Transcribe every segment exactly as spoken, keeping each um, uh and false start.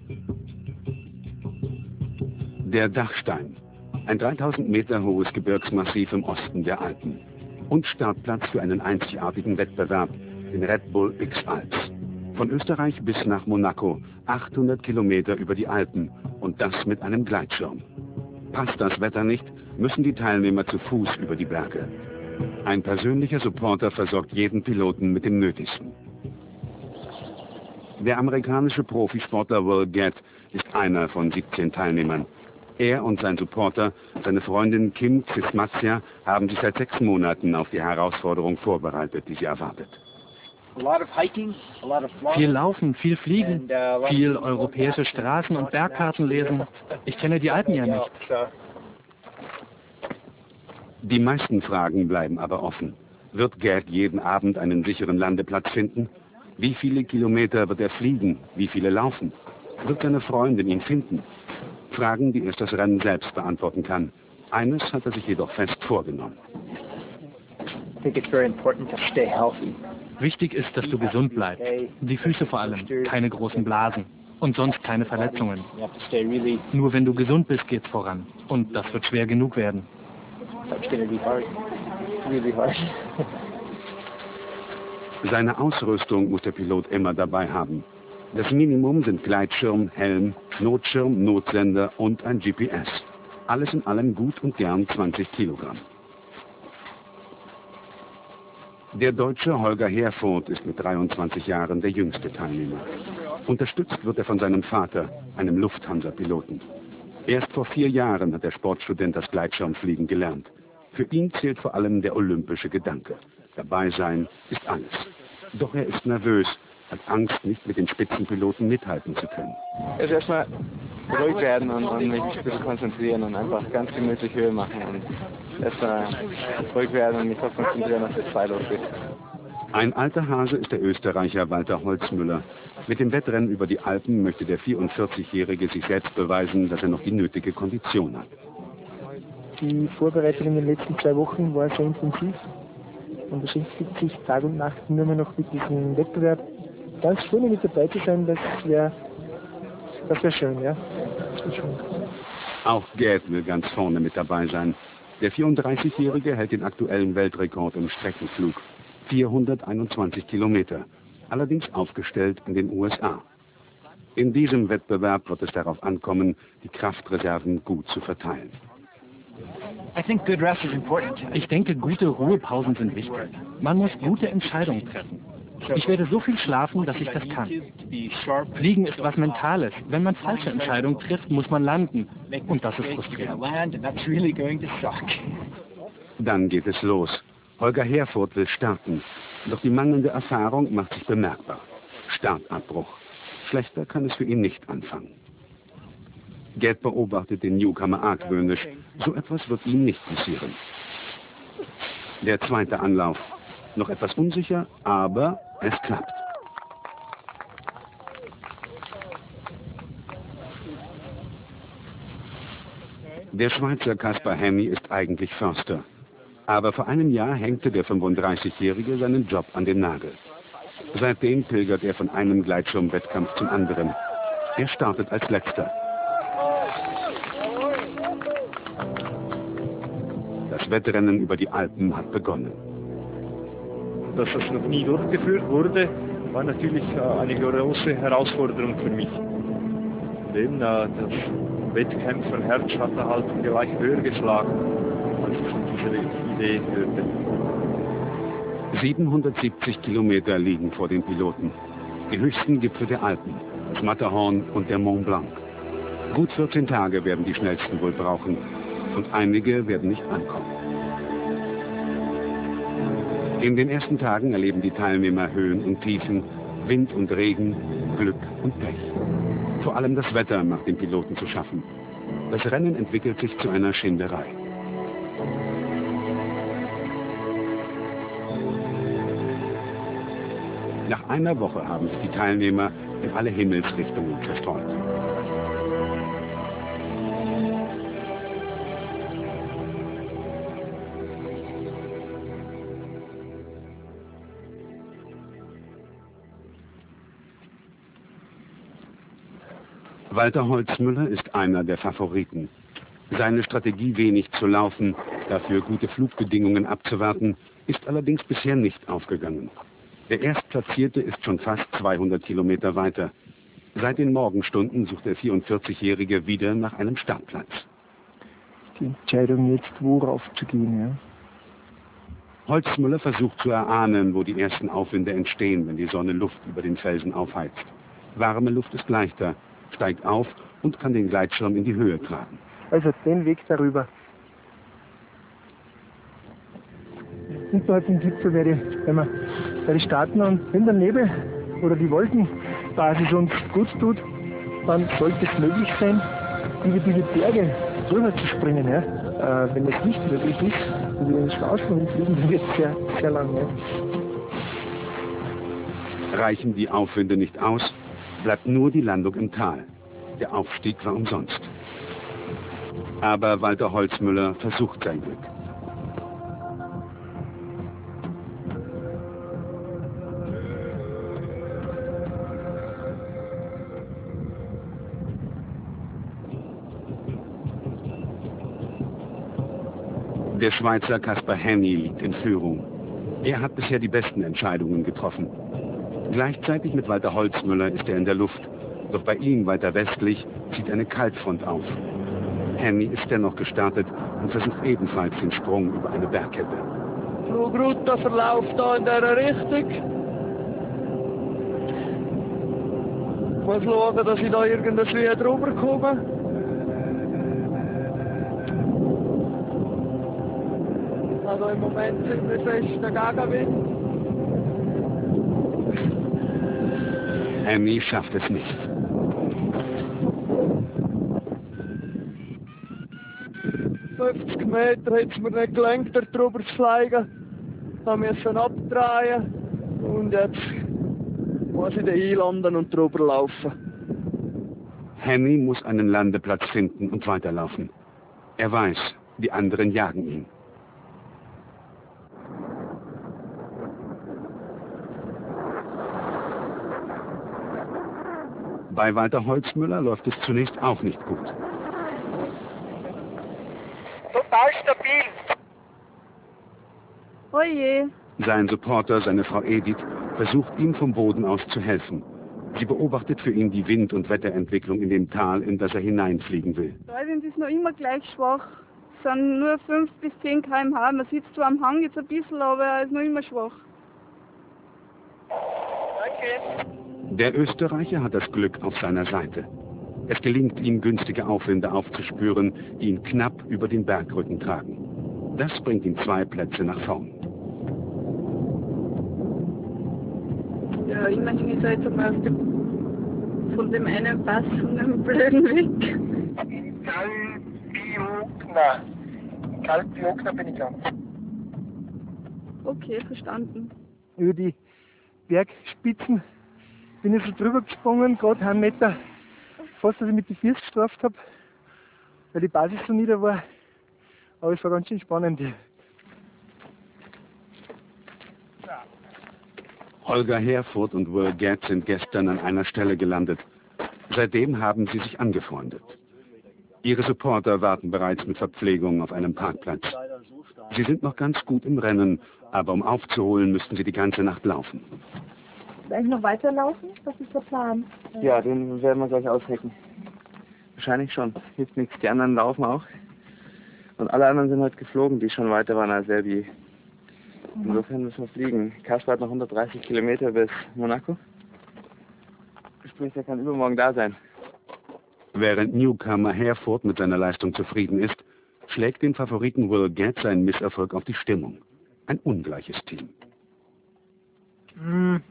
Der Dachstein, ein dreitausend Meter hohes Gebirgsmassiv im Osten der Alpen und Startplatz für einen einzigartigen Wettbewerb, den Red Bull X-Alps. Von Österreich bis nach Monaco, achthundert Kilometer über die Alpen und das mit einem Gleitschirm. Passt das Wetter nicht, müssen die Teilnehmer zu Fuß über die Berge. Ein persönlicher Supporter versorgt jeden Piloten mit dem Nötigsten. Der amerikanische Profisportler Will Gadd ist einer von siebzehn Teilnehmern. Er und sein Supporter, seine Freundin Kim Cismacia, haben sich seit sechs Monaten auf die Herausforderung vorbereitet, die sie erwartet. Viel Laufen, viel Fliegen, viel europäische Straßen und Bergkarten lesen. Ich kenne die Alpen ja nicht. Die meisten Fragen bleiben aber offen. Wird Gadd jeden Abend einen sicheren Landeplatz finden? Wie viele Kilometer wird er fliegen? Wie viele laufen? Wird seine Freundin ihn finden? Fragen, die erst das Rennen selbst beantworten kann. Eines hat er sich jedoch fest vorgenommen. Wichtig ist, dass du gesund bleibst. Die Füße vor allem, keine großen Blasen. Und sonst keine Verletzungen. Nur wenn du gesund bist, geht's voran. Und das wird schwer genug werden. Seine Ausrüstung muss der Pilot immer dabei haben. Das Minimum sind Gleitschirm, Helm, Notschirm, Notsender und ein G P S. Alles in allem gut und gern zwanzig Kilogramm. Der Deutsche Holger Herfurth ist mit dreiundzwanzig Jahren der jüngste Teilnehmer. Unterstützt wird er von seinem Vater, einem Lufthansa-Piloten. Erst vor vier Jahren hat der Sportstudent das Gleitschirmfliegen gelernt. Für ihn zählt vor allem der olympische Gedanke. Dabei sein ist alles. Doch er ist nervös, hat Angst, nicht mit den Spitzenpiloten mithalten zu können. Also erstmal ruhig werden und, und mich ein bisschen konzentrieren und einfach ganz gemütlich Höhe machen und erstmal ruhig werden und mich darauf konzentrieren, dass es frei losgeht. Ein alter Hase ist der Österreicher Walter Holzmüller. Mit dem Wettrennen über die Alpen möchte der vierundvierzigjährige sich selbst beweisen, dass er noch die nötige Kondition hat. Die Vorbereitung in den letzten zwei Wochen war sehr intensiv. Man beschäftigt sich Tag und Nacht nur mehr noch mit diesem Wettbewerb. Ganz vorne mit dabei zu sein, das wäre das wär schön, ja. Das wär schön. Auch Gadd will ganz vorne mit dabei sein. Der vierunddreißigjährige hält den aktuellen Weltrekord im Streckenflug. vierhunderteinundzwanzig Kilometer, allerdings aufgestellt in den U S A. In diesem Wettbewerb wird es darauf ankommen, die Kraftreserven gut zu verteilen. Ich denke, gute Ruhepausen sind wichtig. Man muss gute Entscheidungen treffen. Ich werde so viel schlafen, dass ich das kann. Fliegen ist was Mentales. Wenn man falsche Entscheidungen trifft, muss man landen. Und das ist frustrierend. Dann geht es los. Holger Herfurth will starten. Doch die mangelnde Erfahrung macht sich bemerkbar. Startabbruch. Schlechter kann es für ihn nicht anfangen. Gadd beobachtet den Newcomer argwöhnisch. So etwas wird ihm nicht passieren. Der zweite Anlauf. Noch etwas unsicher, aber es klappt. Der Schweizer Kaspar Hemmi ist eigentlich Förster. Aber vor einem Jahr hängte der fünfunddreißigjährige seinen Job an den Nagel. Seitdem pilgert er von einem Gleitschirmwettkampf zum anderen. Er startet als Letzter. Das Wettrennen über die Alpen hat begonnen. Dass das noch nie durchgeführt wurde, war natürlich eine große Herausforderung für mich. Und eben das Wettkämpferherz hatte halt gleich höher geschlagen, als ich von dieser Idee hörte. siebenhundertsiebzig Kilometer liegen vor den Piloten. Die höchsten Gipfel der Alpen, das Matterhorn und der Mont Blanc. Gut vierzehn Tage werden die schnellsten wohl brauchen. Und einige werden nicht ankommen. In den ersten Tagen erleben die Teilnehmer Höhen und Tiefen, Wind und Regen, Glück und Pech. Vor allem das Wetter macht den Piloten zu schaffen. Das Rennen entwickelt sich zu einer Schinderei. Nach einer Woche haben sich die Teilnehmer in alle Himmelsrichtungen zerstreut. Walter Holzmüller ist einer der Favoriten. Seine Strategie, wenig zu laufen, dafür gute Flugbedingungen abzuwarten, ist allerdings bisher nicht aufgegangen. Der Erstplatzierte ist schon fast zweihundert Kilometer weiter. Seit den Morgenstunden sucht der vierundvierzigjährige wieder nach einem Startplatz. Die Entscheidung jetzt, worauf zu gehen, ja. Holzmüller versucht zu erahnen, wo die ersten Aufwinde entstehen, wenn die Sonne Luft über den Felsen aufheizt. Warme Luft ist leichter, steigt auf und kann den Gleitschirm in die Höhe tragen. Also den Weg darüber. Unterhalb dem Gipfel werde ich, wenn wir, werde ich starten, und wenn der Nebel oder die Wolkenbasis uns gut tut, dann sollte es möglich sein, über diese Berge drüber zu springen. Ja? Äh, wenn das nicht möglich ist, und wir den Schwarzwald fliegen, dann wird es sehr, sehr lang. Ja? Reichen die Aufwinde nicht aus, bleibt nur die Landung im Tal. Der Aufstieg war umsonst. Aber Walter Holzmüller versucht sein Glück. Der Schweizer Kaspar Henny liegt in Führung. Er hat bisher die besten Entscheidungen getroffen. Gleichzeitig mit Walter Holzmüller ist er in der Luft. Doch bei ihm weiter westlich zieht eine Kaltfront auf. Henny ist dennoch gestartet und versucht ebenfalls den Sprung über eine Bergkette. Flugroute verläuft da in dieser Richtung. Ich muss schauen, dass ich da irgendwie drüber komme. Also im Moment sind wir fest dagegen Wind. Henny schafft es nicht. fünfzig Meter hat es mir nicht gelangt, da drüber zu fliegen. Ich musste abdrehen und jetzt muss ich da einlanden und drüber laufen. Henny muss einen Landeplatz finden und weiterlaufen. Er weiß, die anderen jagen ihn. Bei Walter Holzmüller läuft es zunächst auch nicht gut. Total stabil. Oje. Sein Supporter, seine Frau Edith, versucht ihm vom Boden aus zu helfen. Sie beobachtet für ihn die Wind- und Wetterentwicklung in dem Tal, in das er hineinfliegen will. Der Wind ist noch immer gleich schwach. Es sind nur fünf bis zehn Kilometer pro Stunde. Man sitzt zwar am Hang jetzt ein bisschen, aber er ist noch immer schwach. Danke. Der Österreicher hat das Glück auf seiner Seite. Es gelingt ihm, günstige Aufwinde aufzuspüren, die ihn knapp über den Bergrücken tragen. Das bringt ihn zwei Plätze nach vorn. Ja, immerhin ist er jetzt einmal auf dem, von dem einen Pass von dem blöden weg. In Kalpiokna. In Kalpiokna bin ich ganz. Okay, verstanden. Über die Bergspitzen bin ich so drüber gesprungen, gerade einen Meter, fast dass ich mit den Füßen gestraft habe, weil die Basis so nieder war. Aber es war ganz schön spannend. Holger Herfurth und Will Gadd sind gestern an einer Stelle gelandet. Seitdem haben sie sich angefreundet. Ihre Supporter warten bereits mit Verpflegung auf einem Parkplatz. Sie sind noch ganz gut im Rennen, aber um aufzuholen, müssten sie die ganze Nacht laufen. Eigentlich noch weiterlaufen? Was ist der Plan? Ja, den werden wir gleich aushecken. Wahrscheinlich schon. Hilft nichts. Die anderen laufen auch. Und alle anderen sind heute geflogen, die schon weiter waren als Verbier. Insofern müssen wir fliegen. Kaspar hat noch hundertdreißig Kilometer bis Monaco. Sprich, er kann übermorgen da sein. Während Newcomer Herfurth mit seiner Leistung zufrieden ist, schlägt dem Favoriten Will Gadd sein Misserfolg auf die Stimmung. Ein ungleiches Team. Mm.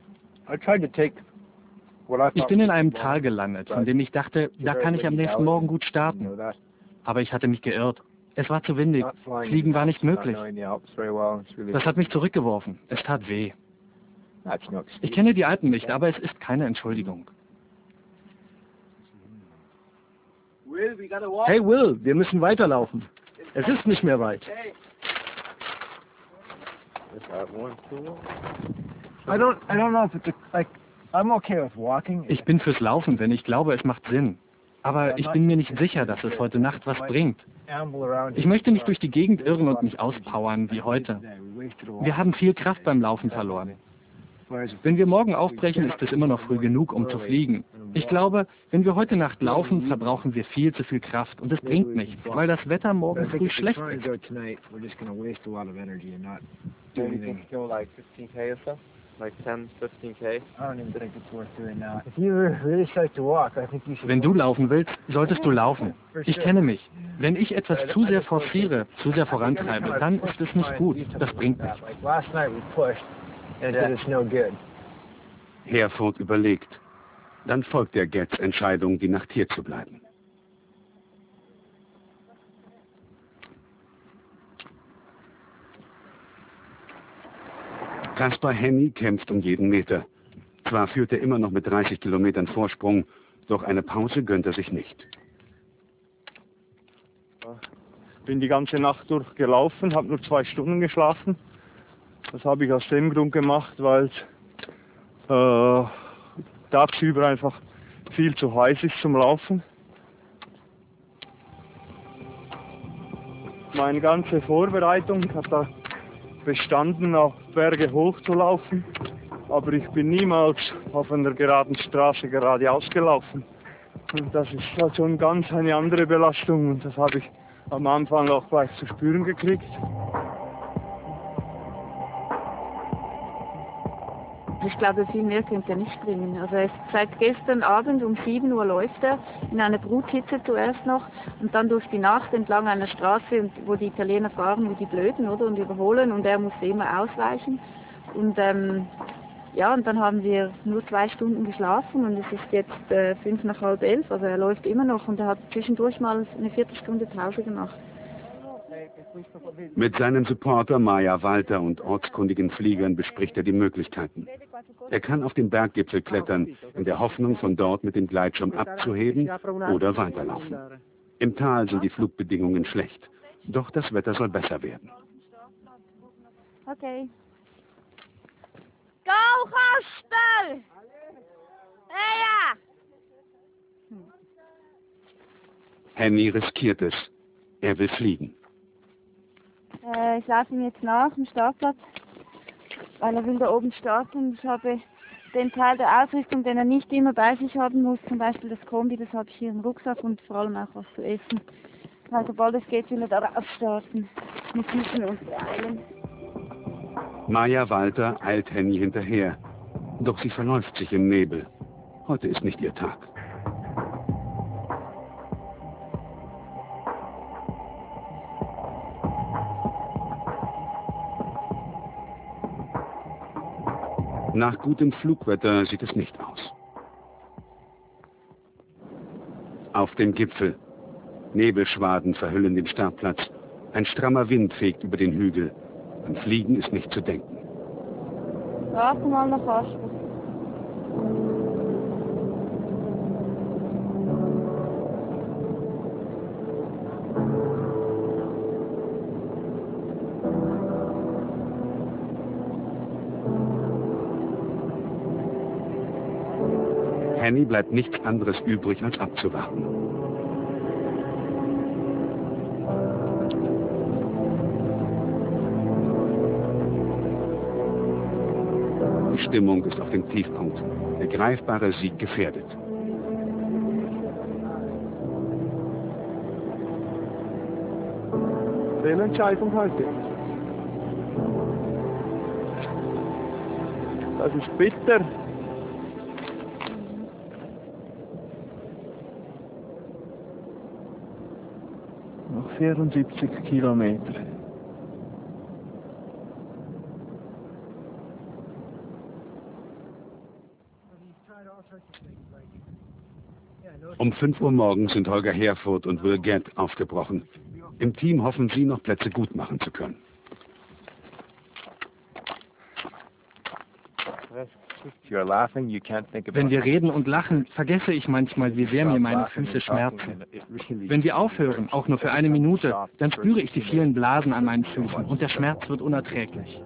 Ich bin in einem Tal gelandet, von dem ich dachte, da kann ich am nächsten Morgen gut starten. Aber ich hatte mich geirrt. Es war zu windig. Fliegen war nicht möglich. Das hat mich zurückgeworfen. Es tat weh. Ich kenne die Alpen nicht, aber es ist keine Entschuldigung. Hey Will, wir müssen weiterlaufen. Es ist nicht mehr weit. I don't, I don't know if it's a, like, I'm okay with walking. Ich bin fürs Laufen, denn ich glaube, es macht Sinn. Aber ich bin mir nicht sicher, dass es heute Nacht was bringt. Ich möchte nicht durch die Gegend irren und mich auspowern wie heute. Wir haben viel Kraft beim Laufen verloren. Wenn wir morgen aufbrechen, ist es immer noch früh genug, um zu fliegen. Ich glaube, wenn wir heute Nacht laufen, verbrauchen wir viel zu viel Kraft und es bringt nichts, weil das Wetter morgen früh schlecht ist. Wenn du laufen willst, solltest du laufen. Ich kenne mich. Wenn ich etwas zu sehr forciere, zu sehr vorantreibe, dann ist es nicht gut. Das bringt nichts. Herford überlegt. Dann folgt der Getz Entscheidung, die Nacht hier zu bleiben. Kaspar Henny kämpft um jeden Meter. Zwar führt er immer noch mit dreißig Kilometern Vorsprung, doch eine Pause gönnt er sich nicht. Ich bin die ganze Nacht durchgelaufen, habe nur zwei Stunden geschlafen. Das habe ich aus dem Grund gemacht, weil es äh, tagsüber einfach viel zu heiß ist zum Laufen. Meine ganze Vorbereitung hat da bestanden, auf Berge hoch zu laufen, aber ich bin niemals auf einer geraden Straße geradeaus gelaufen. Und das ist halt schon ganz eine andere Belastung und das habe ich am Anfang auch gleich zu spüren gekriegt. Ich glaube, viel mehr könnte er nicht bringen. Also er ist seit gestern Abend um sieben Uhr läuft er, in einer Bruthitze zuerst noch und dann durch die Nacht entlang einer Straße, wo die Italiener fahren wie die Blöden, oder, und überholen und er musste immer ausweichen. Und ähm, ja, und dann haben wir nur zwei Stunden geschlafen und es ist jetzt äh, fünf nach halb elf, also er läuft immer noch und er hat zwischendurch mal eine Viertelstunde Pause gemacht. Mit seinem Supporter Maya Walter und ortskundigen Fliegern bespricht er die Möglichkeiten. Er kann auf den Berggipfel klettern, in der Hoffnung, von dort mit dem Gleitschirm abzuheben oder weiterlaufen. Im Tal sind die Flugbedingungen schlecht, doch das Wetter soll besser werden. Okay. Go, Kasper! Ja, ja! Henny riskiert es. Er will fliegen. Äh, ich laufe ihm jetzt nach dem Startplatz, weil er will da oben starten. Ich habe den Teil der Ausrüstung, den er nicht immer bei sich haben muss, zum Beispiel das Kombi, das habe ich hier im Rucksack und vor allem auch was zu essen. Weil sobald es geht, will er da raus starten. Wir müssen uns beeilen. Maya Walter eilt Henny hinterher, doch sie verläuft sich im Nebel. Heute ist nicht ihr Tag. Nach gutem Flugwetter sieht es nicht aus. Auf dem Gipfel. Nebelschwaden verhüllen den Startplatz. Ein strammer Wind fegt über den Hügel. An Fliegen ist nicht zu denken. Warte mal noch, Kasper. Henny bleibt nichts anderes übrig, als abzuwarten. Die Stimmung ist auf dem Tiefpunkt. Der greifbare Sieg gefährdet. Fehlentscheidung heute. Das ist bitter. Noch vierundsiebzig Kilometer. Um fünf Uhr morgens sind Holger Herford und Will Gett aufgebrochen. Im Team hoffen sie, noch Plätze gut machen zu können. Wenn wir reden und lachen, vergesse ich manchmal, wie sehr mir meine Füße schmerzen. Wenn wir aufhören, auch nur für eine Minute, dann spüre ich die vielen Blasen an meinen Füßen und der Schmerz wird unerträglich.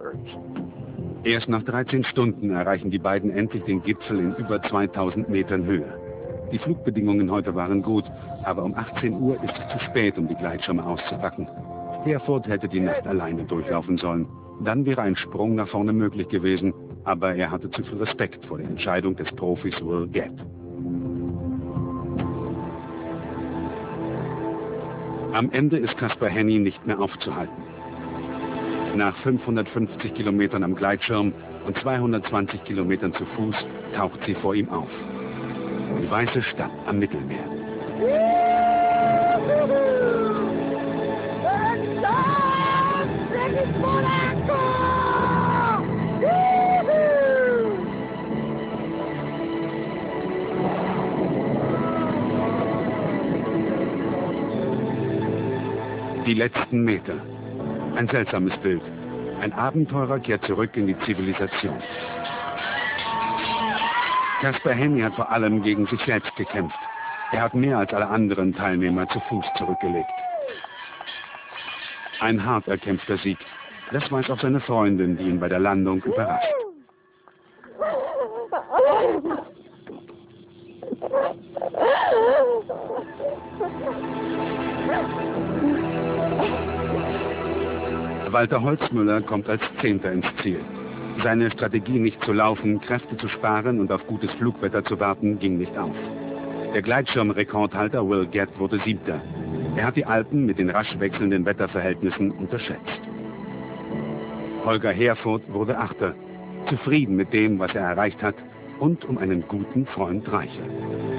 Erst nach dreizehn Stunden erreichen die beiden endlich den Gipfel in über zweitausend Metern Höhe. Die Flugbedingungen heute waren gut, aber um achtzehn Uhr ist es zu spät, um die Gleitschirme auszupacken. Hereford hätte die Nacht alleine durchlaufen sollen. Dann wäre ein Sprung nach vorne möglich gewesen, aber er hatte zu viel Respekt vor der Entscheidung des Profis Will Gett. Am Ende ist Caspar Henny nicht mehr aufzuhalten. Nach fünfhundertfünfzig Kilometern am Gleitschirm und zweihundertzwanzig Kilometern zu Fuß taucht sie vor ihm auf. Die weiße Stadt am Mittelmeer. Die letzten Meter. Ein seltsames Bild. Ein Abenteurer kehrt zurück in die Zivilisation. Caspar Henny hat vor allem gegen sich selbst gekämpft. Er hat mehr als alle anderen Teilnehmer zu Fuß zurückgelegt. Ein hart erkämpfter Sieg. Das weiß auch seine Freundin, die ihn bei der Landung überrascht. Walter Holzmüller kommt als Zehnter ins Ziel. Seine Strategie, nicht zu laufen, Kräfte zu sparen und auf gutes Flugwetter zu warten, ging nicht auf. Der Gleitschirmrekordhalter Will Gett wurde Siebter. Er hat die Alpen mit den rasch wechselnden Wetterverhältnissen unterschätzt. Holger Herford wurde Achter, zufrieden mit dem, was er erreicht hat und um einen guten Freund reicher.